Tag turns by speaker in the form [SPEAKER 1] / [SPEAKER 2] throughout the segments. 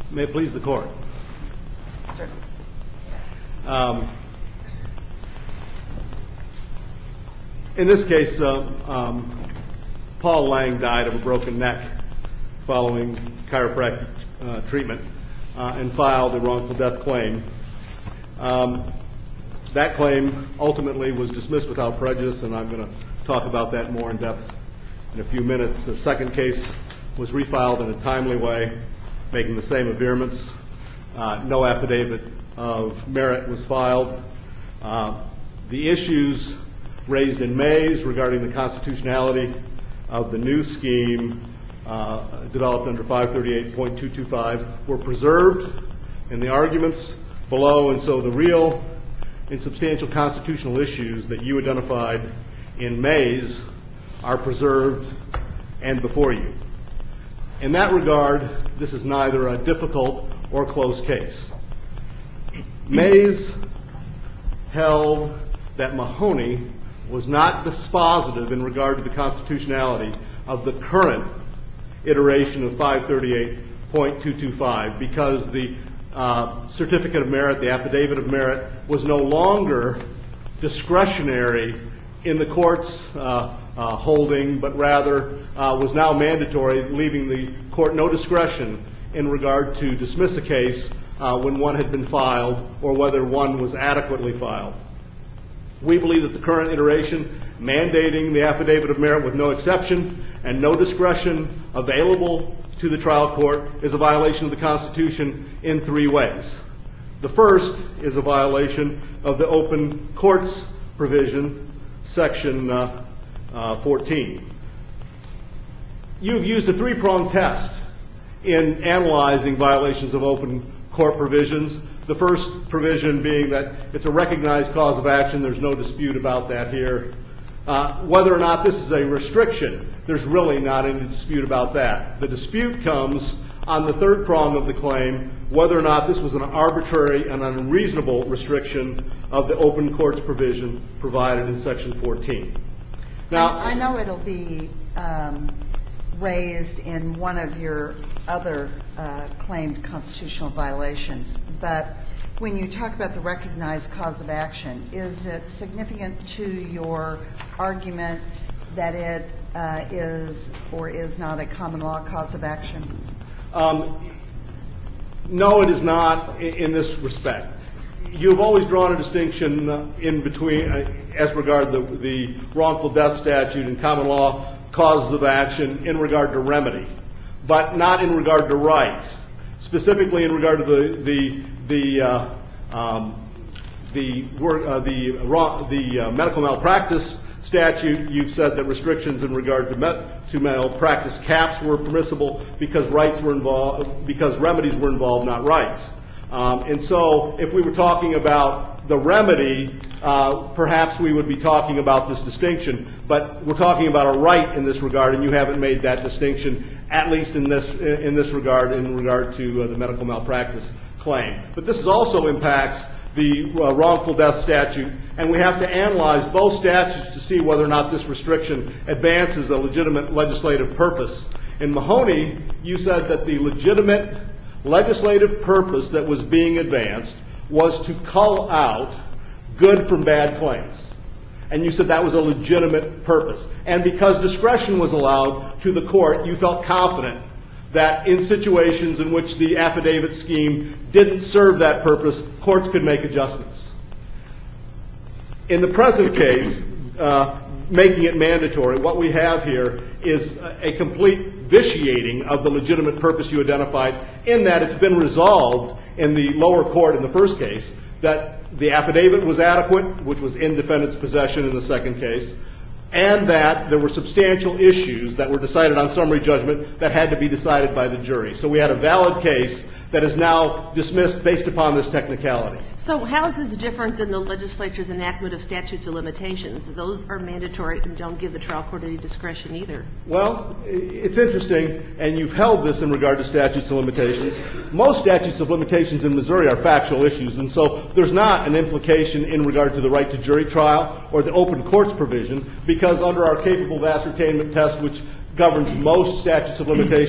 [SPEAKER 1] May it please the court.
[SPEAKER 2] Certainly.
[SPEAKER 1] In this case, Paul Lang died of a broken neck following chiropractic treatment and filed a wrongful death claim. That claim ultimately was dismissed without prejudice, and I'm going to talk about that more in depth in a few minutes. The second case was refiled in a timely way, making the same averments. No affidavit of merit was filed. The issues raised in Mays regarding the constitutionality of the new scheme developed under 538.225 were preserved in the arguments below, and so the real and substantial constitutional issues that you identified in Mays are preserved and before you. In that regard, this is neither a difficult or close case. Mays held that Mahoney was not dispositive in regard to the constitutionality of the current iteration of 538.225 because the certificate of merit, the affidavit of merit, was no longer discretionary in the court's holding, but rather was now mandatory, leaving the court no discretion in regard to dismiss a case when one had been filed or whether one was adequately filed. We believe that the current iteration, mandating the affidavit of merit with no exception and no discretion available to the trial court, is a violation of the Constitution in three ways. The first is a violation of the open courts provision, section 14. You've used a three-pronged test in analyzing violations of open court provisions. The first provision being that it's a recognized cause of action. There's no dispute about that here. Whether or not this is a restriction, there's really not any dispute about that. The dispute comes on the third prong of the claim, whether or not this was an arbitrary and unreasonable restriction of the open courts provision provided in section 14.
[SPEAKER 2] Now, I know it'll be raised in one of your other claimed constitutional violations, but when you talk about the recognized cause of action, is it significant to your argument that it is or is not a common law cause of action?
[SPEAKER 1] No, it is not in this respect. You've always drawn a distinction in between, as regard the wrongful death statute and common law causes of action in regard to remedy, but not in regard to right. Specifically in regard to the medical malpractice statute, you've said that restrictions in regard to malpractice caps were permissible because rights were involved, because remedies were involved, not rights. And so, if we were talking about the remedy, perhaps we would be talking about this distinction. But we're talking about a right in this regard, and you haven't made that distinction, at least in this regard, in regard to the medical malpractice claim. But this also impacts the wrongful death statute, and we have to analyze both statutes to see whether or not this restriction advances a legitimate legislative purpose. In Mahoney, you said that the legitimate legislative purpose that was being advanced was to cull out good from bad claims. And you said that was a legitimate purpose. And because discretion was allowed to the court, you felt confident that in situations in which the affidavit scheme didn't serve that purpose, courts could make adjustments. In the present case, making it mandatory, what we have here is a complete vitiating of the legitimate purpose you identified, in that it's been resolved in the lower court in the first case that the affidavit was adequate, which was in defendant's possession in the second case, and that there were substantial issues that were decided on summary judgment that had to be decided by the jury. So we had a valid case that is now dismissed based upon this technicality.
[SPEAKER 3] So how is this different than the legislature's enactment of statutes of limitations? Those are mandatory and don't give the trial court any discretion either.
[SPEAKER 1] Well, it's interesting, and you've held this in regard to statutes of limitations. Most statutes of limitations in Missouri are factual issues, and so there's not an implication in regard to the right to jury trial or the open courts provision, because under our capable of ascertainment test, which governs most statutes of limitations,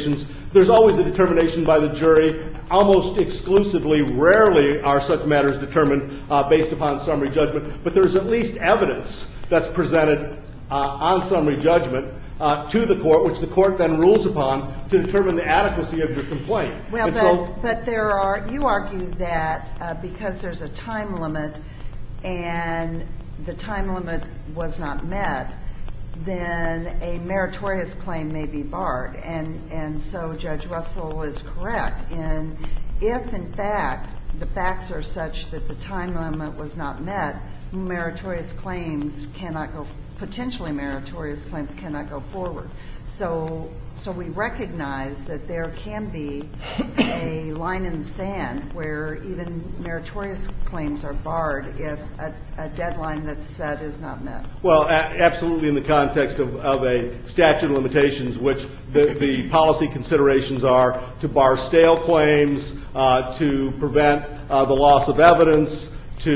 [SPEAKER 1] there's always a determination by the jury. Almost exclusively, rarely are such matters determined based upon summary judgment, but there's at least evidence that's presented on summary judgment to the court, which the court then rules upon to determine the adequacy of your complaint.
[SPEAKER 2] Well, but there are, you argue that because there's a time limit and the time limit was not met, then a meritorious claim may be barred. And so Judge Russell is correct. And if, in fact, the facts are such that the time limit was not met, meritorious claims cannot go, potentially meritorious claims cannot go forward. So we recognize that there can be a line in the sand where even meritorious claims are barred if a deadline that's set is not met.
[SPEAKER 1] Well, absolutely in the context of a statute of limitations, which the policy considerations are to bar stale claims, to prevent the loss of evidence,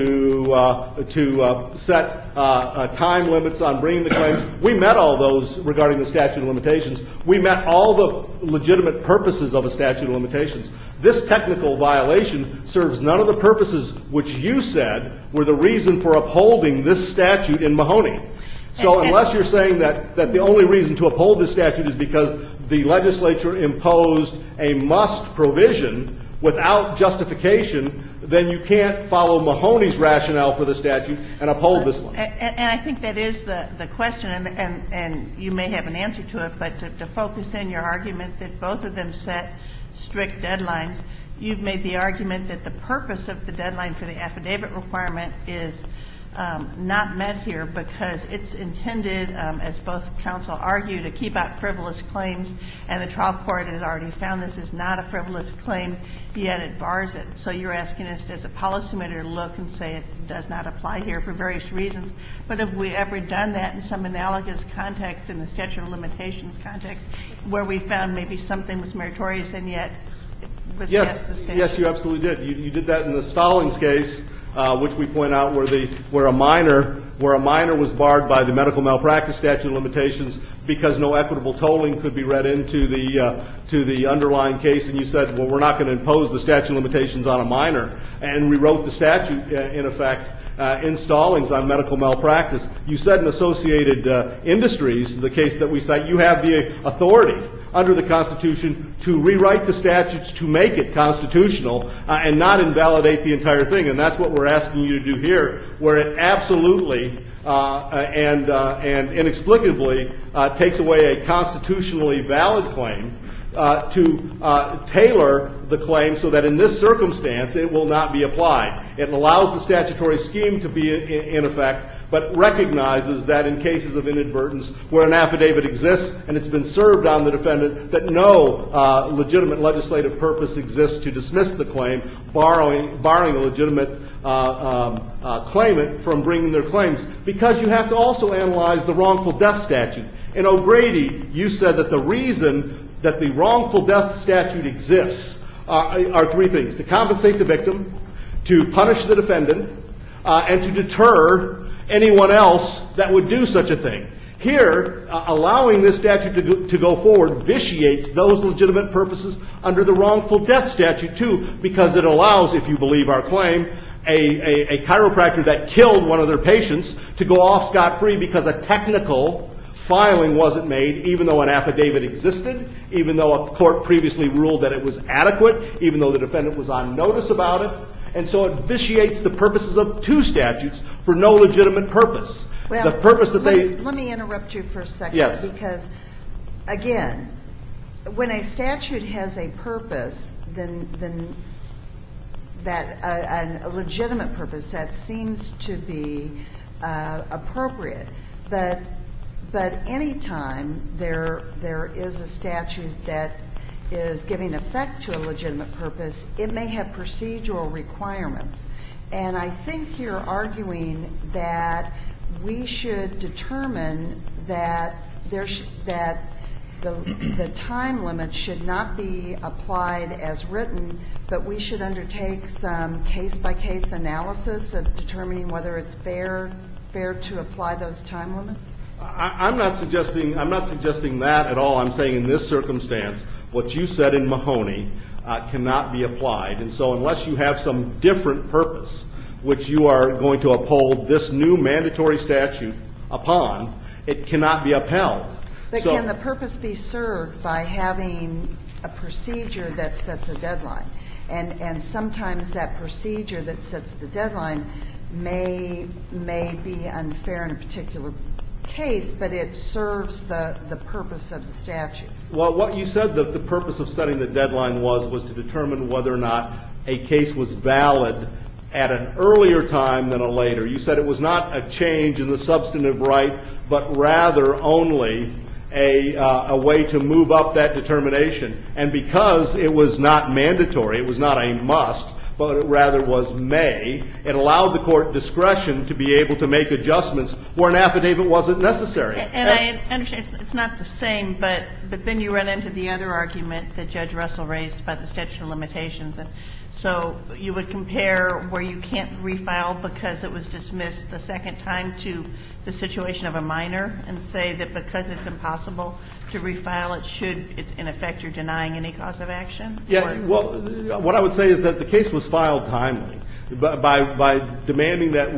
[SPEAKER 1] to set time limits on bringing the claims. We met all those regarding the statute of limitations. We met all the legitimate purposes of a statute of limitations. This technical violation serves none of the purposes which you said were the reason for upholding this statute in Mahoney. So unless you're saying that the only reason to uphold this statute is because the legislature imposed a must provision without justification, then you can't follow Mahoney's rationale for the statute and uphold this one.
[SPEAKER 4] And I think that is the question, and you may have an answer to it, but to focus in your argument that both of them set strict deadlines, you've made the argument that the purpose of the deadline for the affidavit requirement is not met here because it's intended, as both counsel argue, to keep out frivolous claims, and the trial court has already found this is not a frivolous claim, yet it bars it. So you're asking us as a policymaker to look and say it does not apply here for various reasons. But have we ever done that in some analogous context, in the statute of limitations context, where we found maybe something was meritorious and yet was past the statute?
[SPEAKER 1] Yes, you absolutely did. You did that in the Stallings case, which we point out where a minor was barred by the medical malpractice statute of limitations because no equitable tolling could be read into the underlying case, and you said, well, we're not going to impose the statute of limitations on a minor, and rewrote the statute in effect in Stallings on medical malpractice. You said in Associated Industries, the case that we cite, you have the authority under the Constitution to rewrite the statutes to make it constitutional and not invalidate the entire thing. And that's what we're asking you to do here, where it absolutely and inexplicably takes away a constitutionally valid claim to tailor the claim so that in this circumstance it will not be applied. It allows the statutory scheme to be in effect, but recognizes that in cases of inadvertence where an affidavit exists and it's been served on the defendant, that no legitimate legislative purpose exists to dismiss the claim, barring a legitimate claimant from bringing their claims. Because you have to also analyze the wrongful death statute. In O'Grady, you said that the reason that the wrongful death statute exists are three things: to compensate the victim, to punish the defendant, and to deter anyone else that would do such a thing. Here, allowing this statute to go forward vitiates those legitimate purposes under the wrongful death statute, too, because it allows, if you believe our claim, a chiropractor that killed one of their patients to go off scot-free because a technical filing wasn't made, even though an affidavit existed, even though a court previously ruled that it was adequate, even though the defendant was on notice about it. And so it vitiates the purposes of two statutes for no legitimate purpose.
[SPEAKER 2] Well,
[SPEAKER 1] the purpose that
[SPEAKER 2] let me interrupt you for a second.
[SPEAKER 1] Yes.
[SPEAKER 2] Because, again, when a statute has a purpose, then that a legitimate purpose, that seems to be appropriate. But any time there is a statute that is giving effect to a legitimate purpose, it may have procedural requirements. And I think you're arguing that we should determine that the time limit should not be applied as written, but we should undertake some case-by-case analysis of determining whether it's fair to apply those time limits.
[SPEAKER 1] I'm not suggesting that at all. I'm saying in this circumstance what you said in Mahoney cannot be applied. And so unless you have some different purpose, which you are going to uphold this new mandatory statute upon, it cannot be upheld.
[SPEAKER 2] But can the purpose be served by having a procedure that sets a deadline? And sometimes that procedure that sets the deadline may be unfair in a particular case, but it serves the purpose of the statute.
[SPEAKER 1] Well, what you said that the purpose of setting the deadline was to determine whether or not a case was valid at an earlier time than a later. You said it was not a change in the substantive right, but rather only a way to move up that determination. And because it was not mandatory, it was not a must, but it rather was may, it allowed the court discretion to be able to make adjustments where an affidavit wasn't necessary.
[SPEAKER 4] And I understand it's not the same, but then you run into the other argument that Judge Russell raised about the statute of limitations. And so you would compare where you can't refile because it was dismissed the second time to the situation of a minor and say that because it's impossible to refile, it should, in effect, you're denying any cause of action?
[SPEAKER 1] Yeah, well, what I would say is that the case was filed timely. By demanding that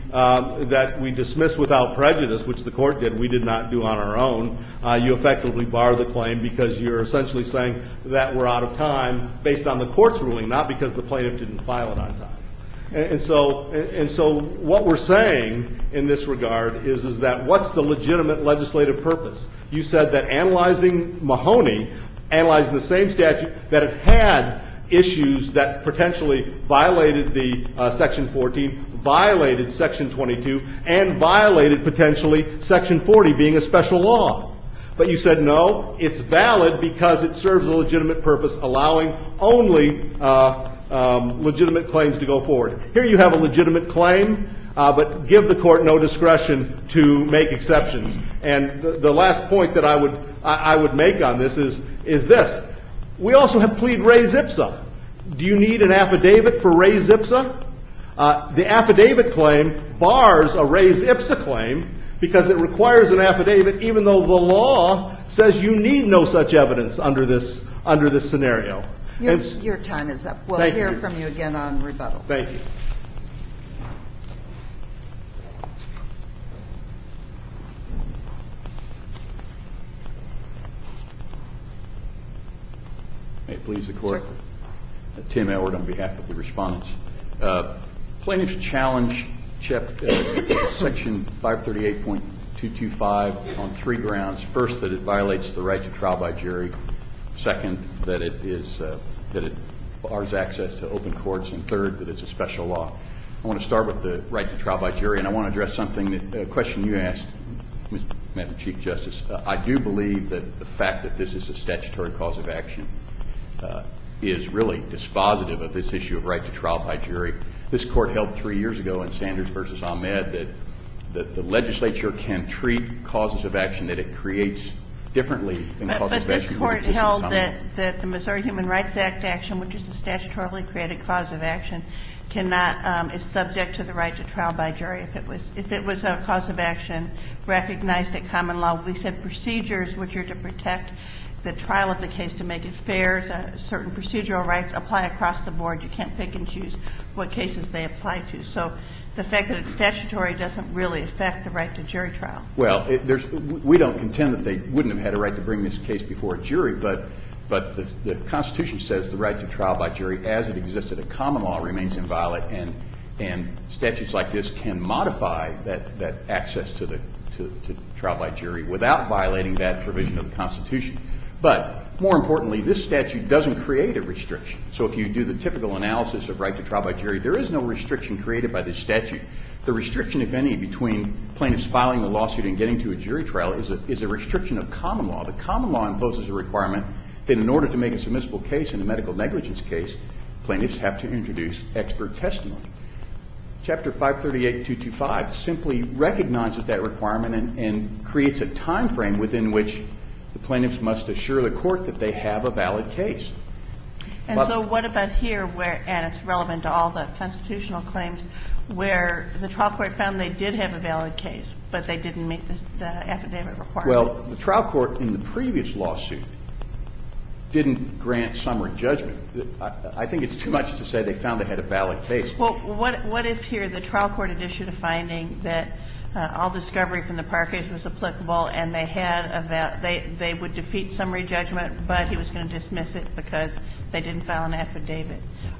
[SPEAKER 1] we dismiss without prejudice, which the court did, we did not do on our own, you effectively bar the claim because you're essentially saying that we're out of time based on the court's ruling, not because the plaintiff didn't file it on time. And so what we're saying in this regard is that what's the legitimate legislative purpose? You said that analyzing Mahoney, analyzing the same statute, that it had issues that potentially violated the Section 14, violated Section 22, and violated potentially Section 40 being a special law. But you said no, it's valid because it serves a legitimate purpose, allowing only legitimate claims to go forward. Here you have a legitimate claim, but give the court no discretion to make exceptions. And the last point that I would make on this is this. We also have plead res ipsa. Do you need an affidavit for res ipsa? The affidavit claim bars a res ipsa claim because it requires an affidavit even though the law says you need no such evidence under this scenario.
[SPEAKER 2] Your time is up. We'll hear from you again on rebuttal.
[SPEAKER 1] Thank you.
[SPEAKER 5] May it please the Court. Tim Elward on behalf of the respondents. Plaintiffs challenge Section 538.225 on three grounds. First, that it violates the right to trial by jury. Second, that it bars access to open courts. And third, that it's a special law. I want to start with the right to trial by jury, and I want to address a question you asked, Madam Chief Justice. I do believe that the fact that this is a statutory cause of action is really dispositive of this issue of right to trial by jury. This Court held 3 years ago in Sanders v. Ahmed that the legislature can treat causes of action that it creates differently than causes of action.
[SPEAKER 4] But this Court held that the Missouri Human Rights Act action, which is a statutorily created cause of action, is subject to the right to trial by jury. If it was a cause of action recognized at common law, we said procedures which are to protect the trial of the case to make it fair, certain procedural rights apply across the board. You can't pick and choose what cases they apply to. So the fact that it's statutory doesn't really affect the right to jury trial.
[SPEAKER 5] Well, we don't contend that they wouldn't have had a right to bring this case before a jury, but the Constitution says the right to trial by jury as it existed at common law remains inviolate, and statutes like this can modify that access to trial by jury without violating that provision of the Constitution. But more importantly, this statute doesn't create a restriction. So if you do the typical analysis of right to trial by jury, there is no restriction created by this statute. The restriction, if any, between plaintiffs filing the lawsuit and getting to a jury trial is a restriction of common law. The common law imposes a requirement that in order to make a submissible case in a medical negligence case, plaintiffs have to introduce expert testimony. Chapter 538.225 simply recognizes that requirement and creates a time frame within which the plaintiffs must assure the court that they have a valid case.
[SPEAKER 4] And so what about here where, and it's relevant to all the constitutional claims, where the trial court found they did have a valid case, but they didn't meet the affidavit requirement?
[SPEAKER 5] Well, the trial court in the previous lawsuit didn't grant summary judgment. I think it's too much to say they found they had a valid case.
[SPEAKER 4] Well, what if here the trial court had issued a finding that all discovery from the prior case was applicable and they would defeat summary judgment, but he was going to dismiss it because they didn't file an affidavit?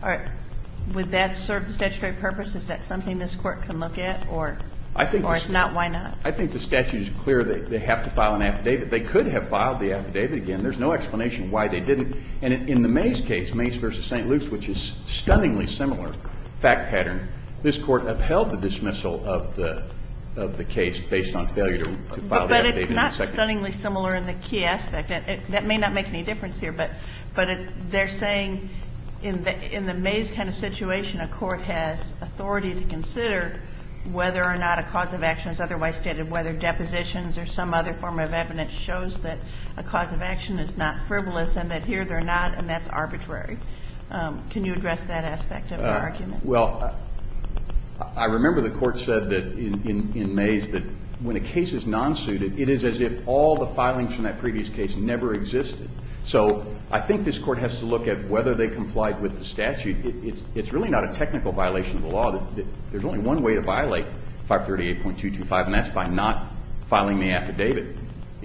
[SPEAKER 4] Would that serve the statutory purpose? Is that something this Court can look at, or if not, why not?
[SPEAKER 5] I think the statute is clear that they have to file an affidavit. They could have filed the affidavit again. There's no explanation why they didn't. And in the Mays case, Mays v. St. Luke's, which is stunningly similar fact pattern, this Court upheld the dismissal of the case based on failure to file the affidavit in the second.
[SPEAKER 4] But it's not stunningly similar in the key aspect. That may not make any difference here, but they're saying in the Mays kind of situation, a court has authority to consider whether or not a cause of action is otherwise stated, whether depositions or some other form of evidence shows that a cause of action is not frivolous and that here they're not, and that's arbitrary. Can you address that aspect of the argument?
[SPEAKER 5] Well, I remember the Court said that in Mays that when a case is non-suited, it is as if all the filings from that previous case never existed. So I think this Court has to look at whether they complied with the statute. It's really not a technical violation of the law. There's only one way to violate 538.225, and that's by not filing the affidavit.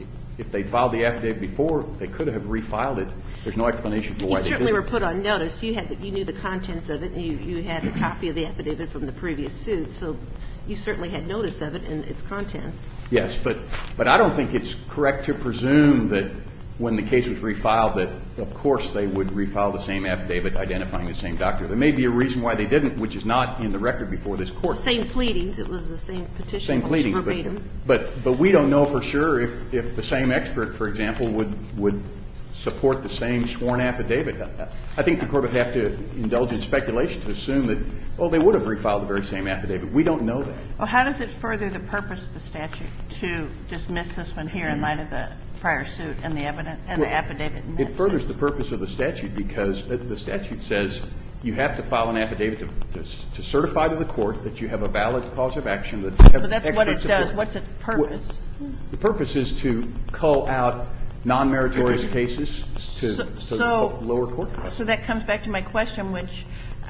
[SPEAKER 5] If they filed the affidavit before, they could have refiled it. There's no explanation for why they didn't.
[SPEAKER 3] You certainly were put on notice. You knew the contents of it, and you had a copy of the affidavit from the previous suit. So you certainly had notice of it and its contents.
[SPEAKER 5] Yes, but I don't think it's correct to presume that when the case was refiled that, of course, they would refile the same affidavit identifying the same doctor. There may be a reason why they didn't, which is not in the record before this Court.
[SPEAKER 3] Same pleadings. It was the same petition.
[SPEAKER 5] Same pleadings.
[SPEAKER 3] Verbatim.
[SPEAKER 5] But we don't know for sure if the same expert, for example, would support the same sworn affidavit. I think the Court would have to indulge in speculation to assume that, well, they would have refiled the very same affidavit. We don't know that.
[SPEAKER 4] Well, how does it further the purpose of the statute to dismiss this one here in light of the prior suit and the evidence and the affidavit in that suit?
[SPEAKER 5] It furthers the purpose of the statute because the statute says you have to file an affidavit to certify to the Court that you have a valid cause of action.
[SPEAKER 4] But that's what it does. What's its purpose?
[SPEAKER 5] The purpose is to cull out non-meritorious cases to lower court costs.
[SPEAKER 4] So that comes back to my question, which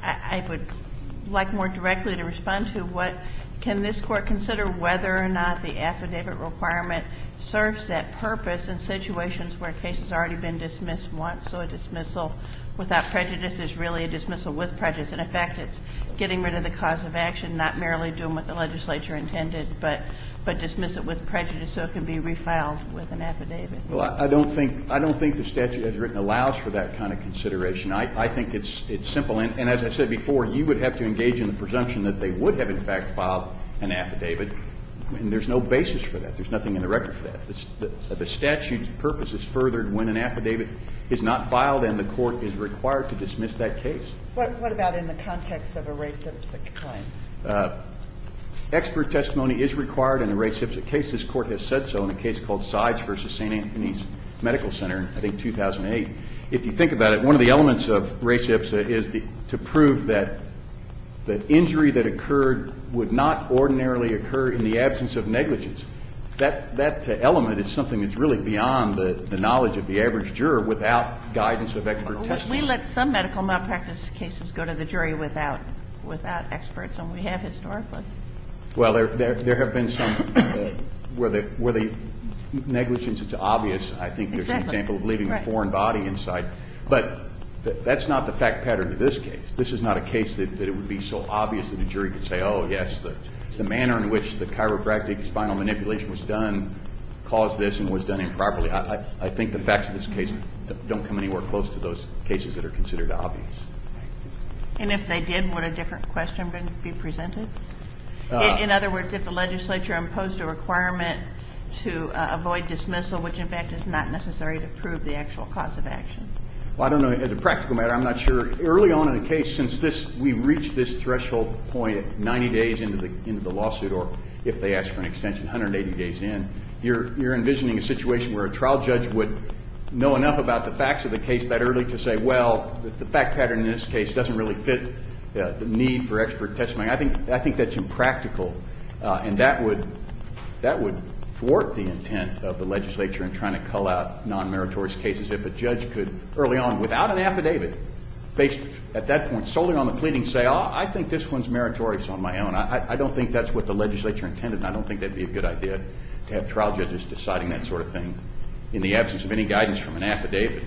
[SPEAKER 4] I would like more directly to respond to. Can this Court consider whether or not the affidavit requirement serves that purpose in situations where a case has already been dismissed once, so a dismissal without prejudice is really a dismissal with prejudice, and in fact it's getting rid of the cause of action, not merely doing what the legislature intended, but dismiss it with prejudice so it can be refiled with an affidavit? Well,
[SPEAKER 5] I don't think the statute as written allows for that kind of consideration. I think it's simple. And as I said before, you would have to engage in the presumption that they would have in fact filed an affidavit, and there's no basis for that. There's nothing in the record for that. The statute's purpose is furthered when an affidavit is not filed and the Court is required to dismiss that case.
[SPEAKER 2] What about in the context of a res ipsa claim?
[SPEAKER 5] Expert testimony is required in a res ipsa case. This Court has said so in a case called Sides v. St. Anthony's Medical Center, I think 2008. If you think about it, one of the elements of res ipsa is to prove that the injury that occurred would not ordinarily occur in the absence of negligence. That element is something that's really beyond the knowledge of the average juror without guidance of expert testimony.
[SPEAKER 4] We let some medical malpractice cases go to the jury without experts, and we have historically.
[SPEAKER 5] Well, there have been some where the negligence is obvious. I think there's an example of leaving a foreign body inside. But that's not the fact pattern of this case. This is not a case that it would be so obvious that a jury could say, oh, yes, the manner in which the chiropractic spinal manipulation was done caused this and was done improperly. I think the facts of this case don't come anywhere close to those cases that are considered obvious.
[SPEAKER 4] And if they did, would a different question be presented? In other words, if the legislature imposed a requirement to avoid dismissal, which in fact is not necessary to prove the actual cause of action?
[SPEAKER 5] Well, I don't know. As a practical matter, I'm not sure. Early on in the case, since we reached this threshold point at 90 days into the lawsuit, or if they ask for an extension, 180 days in, you're envisioning a situation where a trial judge would know enough about the facts of the case that early to say, well, the fact pattern in this case doesn't really fit the need for expert testimony. I think that's impractical, and that would thwart the intent of the legislature in trying to cull out non-meritorious cases if a judge could, early on, without an affidavit, based at that point solely on the pleading, say, oh, I think this one's meritorious on my own. I don't think that's what the legislature intended, and I don't think that'd be a good idea to have trial judges deciding that sort of thing in the absence of any guidance from an affidavit.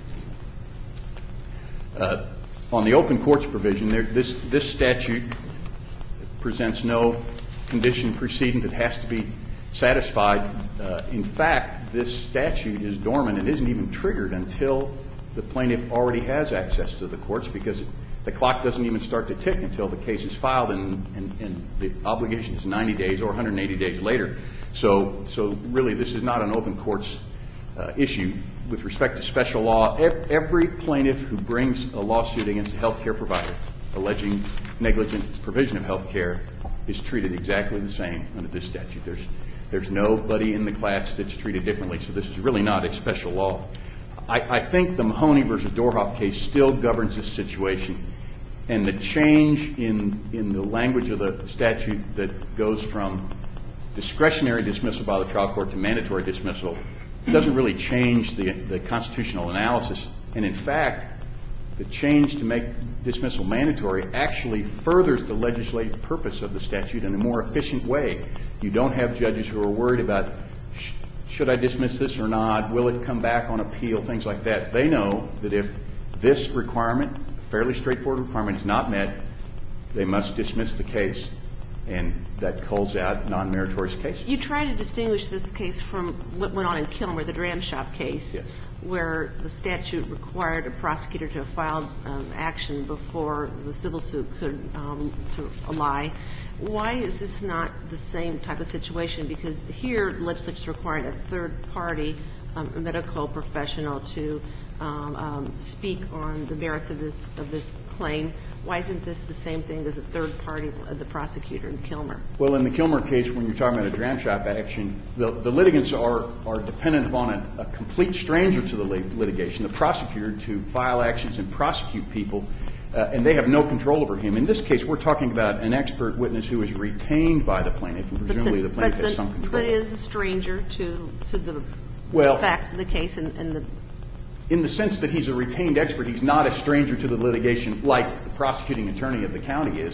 [SPEAKER 5] On the open courts provision, this statute presents no condition precedent that has to be satisfied. In fact, this statute is dormant. It isn't even triggered until the plaintiff already has access to the courts, because the clock doesn't even start to tick until the case is filed, and the obligation is 90 days or 180 days later. So really, this is not an open courts issue. With respect to special law, every plaintiff who brings a lawsuit against a health care provider alleging negligent provision of health care is treated exactly the same under this statute. There's nobody in the class that's treated differently, so this is really not a special law. I think the Mahoney versus Dorhoff case still governs this situation, and the change in the language of the statute that goes from discretionary dismissal by the trial court to mandatory dismissal doesn't really change the constitutional analysis. And in fact, the change to make dismissal mandatory actually furthers the legislative purpose of the statute in a more efficient way. You don't have judges who are worried about, should I dismiss this or not? Will it come back on appeal? Things like that. They know that if this requirement, a fairly straightforward requirement, is not met, they must dismiss the case, and that calls out non-meritorious cases.
[SPEAKER 3] You try to distinguish this case from what went on in Kilmer, the dram shop case,
[SPEAKER 5] yes,
[SPEAKER 3] where the statute required a prosecutor to have filed action before the civil suit could lie. Why is this not the same type of situation? Because here, the legislature required a third party, a medical professional, to speak on the merits of this claim. Why isn't this the same thing as a third party, the prosecutor in Kilmer?
[SPEAKER 5] Well, in the Kilmer case, when you're talking about a dram shop action, the litigants are dependent upon a complete stranger to the litigation, the prosecutor, to file actions and prosecute people, and they have no control over him. In this case, we're talking about an expert witness who is retained by the plaintiff, and presumably the plaintiff has some control.
[SPEAKER 3] But is a stranger to the facts of the case and the...
[SPEAKER 5] In the sense that he's a retained expert, he's not a stranger to the litigation like the prosecuting attorney of the county is.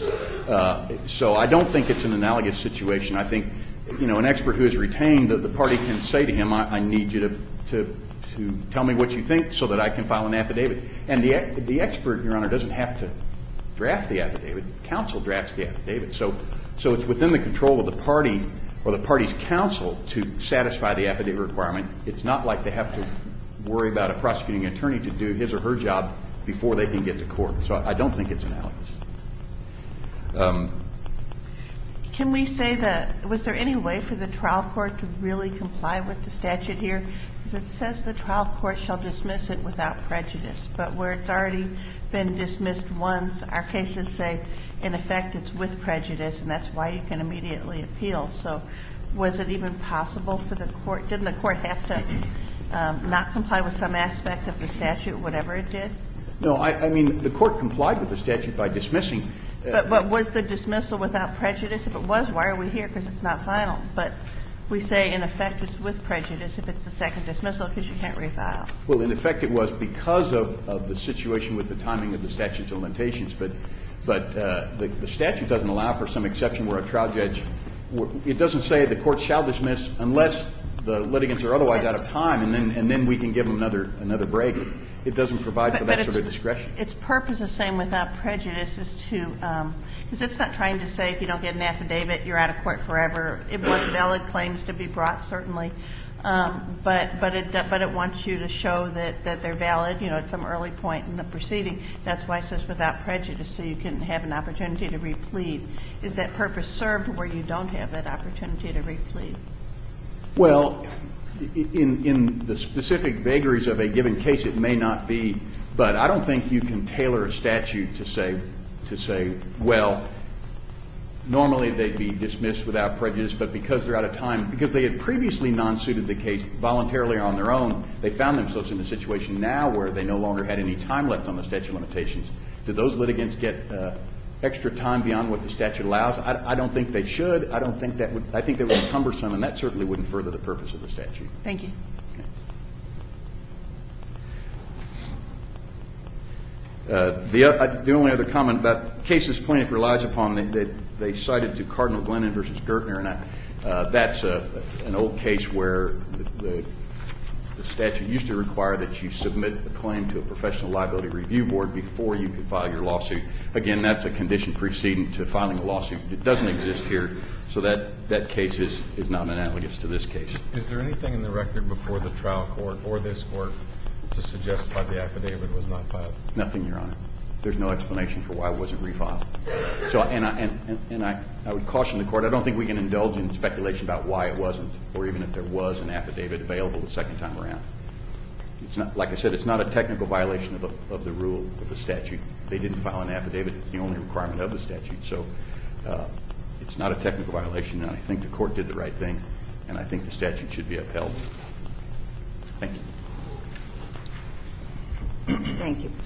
[SPEAKER 5] So I don't think it's an analogous situation. I think, an expert who is retained, the party can say to him, I need you to tell me what you think so that I can file an affidavit. And the expert, Your Honor, doesn't have to draft the affidavit. Counsel drafts the affidavit. So it's within the control of the party or the party's counsel to satisfy the affidavit requirement. It's not like they have to worry about a prosecuting attorney to do his or her job before they can get to court. So I don't think it's analogous.
[SPEAKER 4] Can we say that, was there any way for the trial court to really comply with the statute here? Because it says the trial court shall dismiss it without prejudice. But where it's already been dismissed once, our cases say, in effect, it's with prejudice, and that's why you can immediately appeal. So was it even possible for the court, didn't the court have to not comply with some aspect of the statute, whatever it did?
[SPEAKER 5] No, I mean, the court complied with the statute by dismissing.
[SPEAKER 4] But was the dismissal without prejudice? If it was, why are we here? Because it's not final. But we say, in effect, it's with prejudice if it's the second dismissal because you can't refile.
[SPEAKER 5] Well, in effect, it was because of the situation with the timing of the statutes of limitations. But the statute doesn't allow for some exception where a trial judge, it doesn't say the court shall dismiss unless the litigants are otherwise out of time, and then we can give them another break. It doesn't provide for that sort of discretion.
[SPEAKER 4] Its purpose of saying without prejudice is to, because it's not trying to say if you don't get an affidavit, you're out of court forever. It wants valid claims to be brought, certainly. But it wants you to show that they're valid, at some early point in the proceeding. That's why it says without prejudice, so you can have an opportunity to replead. Is that purpose served where you don't have that opportunity to replead?
[SPEAKER 5] Well, in the specific vagaries of a given case, it may not be, but I don't think you can tailor a statute to say, well, normally they'd be dismissed without prejudice, but because they're out of time, because they had previously non-suited the case voluntarily or on their own, they found themselves in a situation now where they no longer had any time left on the statute of limitations. Did those litigants get extra time beyond what the statute allows. I don't think they should. I think that would be cumbersome, and that certainly wouldn't further the purpose of the statute.
[SPEAKER 4] Thank you.
[SPEAKER 5] The only other comment about cases plaintiff relies upon, they cited to Cardinal Glennon versus Gertner, and that's an old case where the statute used to require that you submit a claim to a professional liability review board before you could file your lawsuit. Again, that's a condition preceding to filing a lawsuit. It doesn't exist here, so that case is not analogous to this case.
[SPEAKER 6] Is there anything in the record before the trial court or this court to suggest why the affidavit was not filed?
[SPEAKER 5] Nothing, Your Honor. There's no explanation for why it wasn't refiled. So, and I would caution the court, I don't think we can indulge in speculation about why it wasn't, or even if there was an affidavit available the second time around. It's not, like I said, it's not a technical violation of the rule of the statute. They didn't file an affidavit. It's the only requirement of the statute. So it's not a technical violation, and I think the court did the right thing, and I think the statute should be upheld. Thank you.
[SPEAKER 2] Thank you.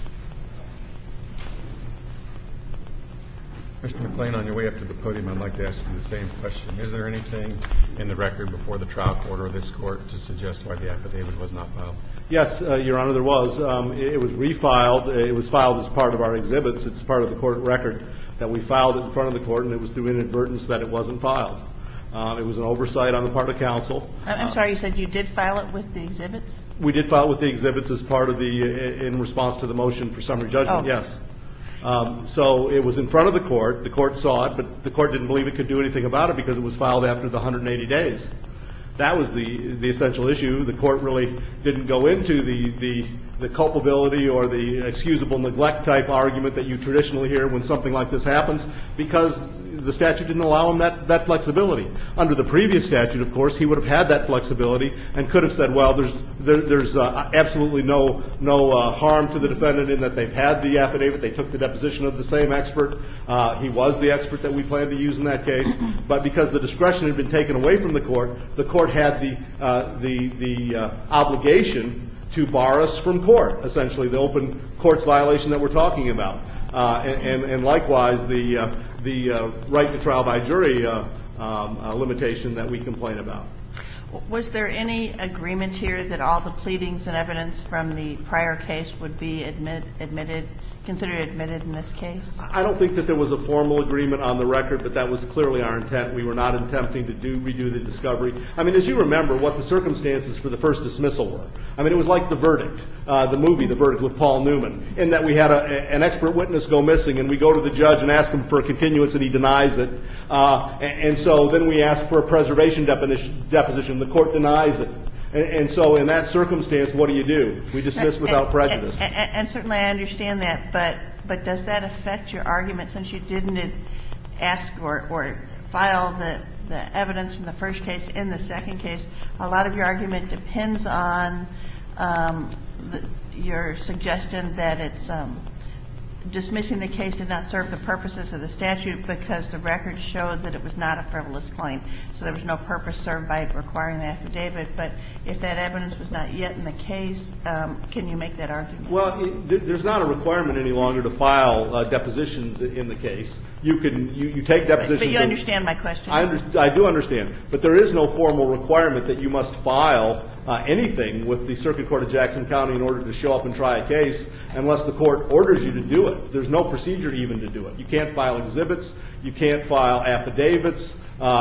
[SPEAKER 6] Mr. McClain, on your way up to the podium, I'd like to ask you the same question. Is there anything in the record before the trial court or this court to suggest why the affidavit was not filed?
[SPEAKER 1] Yes, Your Honor, there was. It was refiled. It was filed as part of our exhibits. It's part of the court record that we filed it in front of the court, and it was through inadvertence that it wasn't filed. It was an oversight on the part of counsel.
[SPEAKER 4] I'm sorry, you said you did file it with the exhibits?
[SPEAKER 1] We did file it with the exhibits as part of the, in response to the motion for summary judgment, yes. So it was in front of the court. The court saw it, but the court didn't believe it could do anything about it because it was filed after the 180 days. That was the essential issue. The court really didn't go into the culpability or the excusable neglect type argument that you traditionally hear when something like this happens, because the statute didn't allow him that flexibility. Under the previous statute, of course, he would have had that flexibility and could have said, well, there's absolutely no harm to the defendant in that they've had the affidavit, they took the deposition of the same expert. He was the expert that we planned to use in that case. But because the discretion had been taken away from the court had the obligation to bar us from court, essentially, the open courts violation that we're talking about. And likewise, the right to trial by jury limitation that we complain about.
[SPEAKER 4] Was there any agreement here that all the pleadings and evidence from the prior case would be considered admitted in this case?
[SPEAKER 1] I don't think that there was a formal agreement on the record, but that was clearly our intent. We were not attempting to redo the discovery. I mean, as you remember, what the circumstances for the first dismissal were. I mean, it was like The Verdict, the movie The Verdict with Paul Newman, in that we had an expert witness go missing, and we go to the judge and ask him for a continuance, and he denies it. And so then we ask for a preservation deposition. The court denies it. And so in that circumstance, what do? We dismiss without prejudice.
[SPEAKER 4] And certainly I understand that, but does that affect your argument, since you didn't ask or file the evidence from the first case in the second case? A lot of your argument depends on your suggestion that it's dismissing the case did not serve the purposes of the statute because the record showed that it was not a frivolous claim. So there was no purpose served by requiring the affidavit. But if that evidence was not yet in the case, can you make that argument?
[SPEAKER 1] Well, there's not a requirement any longer to file depositions in the case. You take depositions.
[SPEAKER 4] But you understand my question.
[SPEAKER 1] I do understand. But there is no formal requirement that you must file anything with the Circuit Court of Jackson County in order to show up and try a case unless the court orders you to do it. There's no procedure even to do it. You can't file exhibits. You can't file affidavits.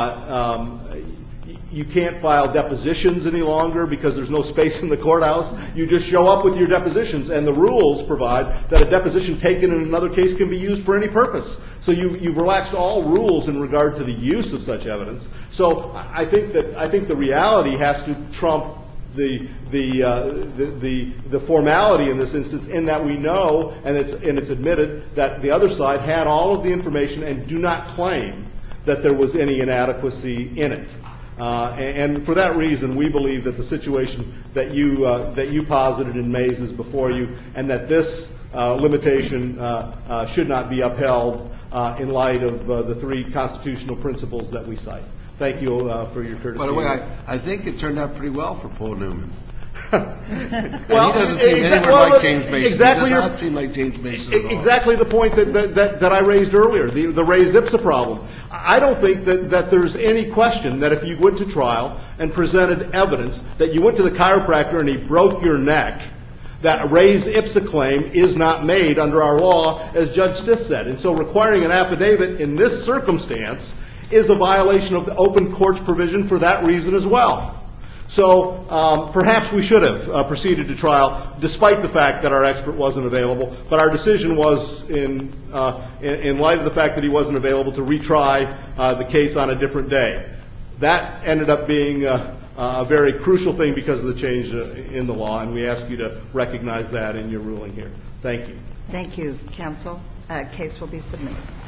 [SPEAKER 1] You can't file depositions any longer because there's no space in the courthouse. You just show up with your depositions, and the rules provide that a deposition taken in another case can be used for any purpose. So you've relaxed all rules in regard to the use of such evidence. So I think the reality has to trump the formality in this instance, in that we know, and it's admitted, that the other side had all of the information and do not claim that there was any inadequacy in it. And for that reason, we believe that the situation that you posited in Mays is before you, and that this limitation should not be upheld in light of the three constitutional principles that we cite. Thank you for your courtesy.
[SPEAKER 7] By the way, I think it turned out pretty well for Paul Newman. And he doesn't seem anywhere like James Mason.
[SPEAKER 1] Exactly
[SPEAKER 7] He does not seem like James Mason at all.
[SPEAKER 1] Exactly the point that I raised earlier, the res ipsa problem. I don't think that there's any question that if you went to trial and presented evidence that you went to the chiropractor and he broke your neck, that res ipsa claim is not made under our law, as Judge Stith said. And so requiring an affidavit in this circumstance is a violation of the open courts provision for that reason as well. So perhaps we should have proceeded to trial, despite the fact that our expert wasn't available. But our decision was, in light of the fact that he wasn't available, to retry the case on a different day. That ended up being a very crucial thing because of the change in the law, and we ask you to recognize that in your ruling here. Thank you.
[SPEAKER 2] Thank you, counsel. Case will be submitted.